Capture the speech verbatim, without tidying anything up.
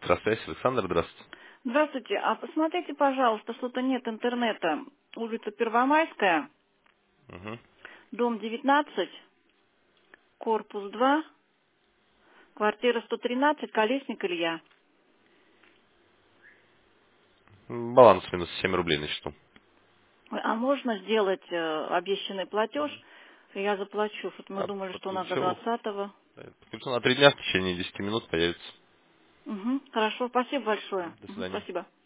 Электросвязь, Александр, здравствуйте. Здравствуйте. А посмотрите, пожалуйста, что-то нет интернета. Улица Первомайская, Мгм. дом девятнадцать, корпус два, квартира сто тринадцать, Колесник Илья. М, Баланс минус семь рублей на счету. Ой, а можно сделать э, обещанный платеж? Я заплачу. Вот мы А, думали, что у нас до подключил. двадцатого. Подключил на три дня, в течение десяти минут появится. Угу, хорошо, спасибо большое. До Мгм, свидания. спасибо.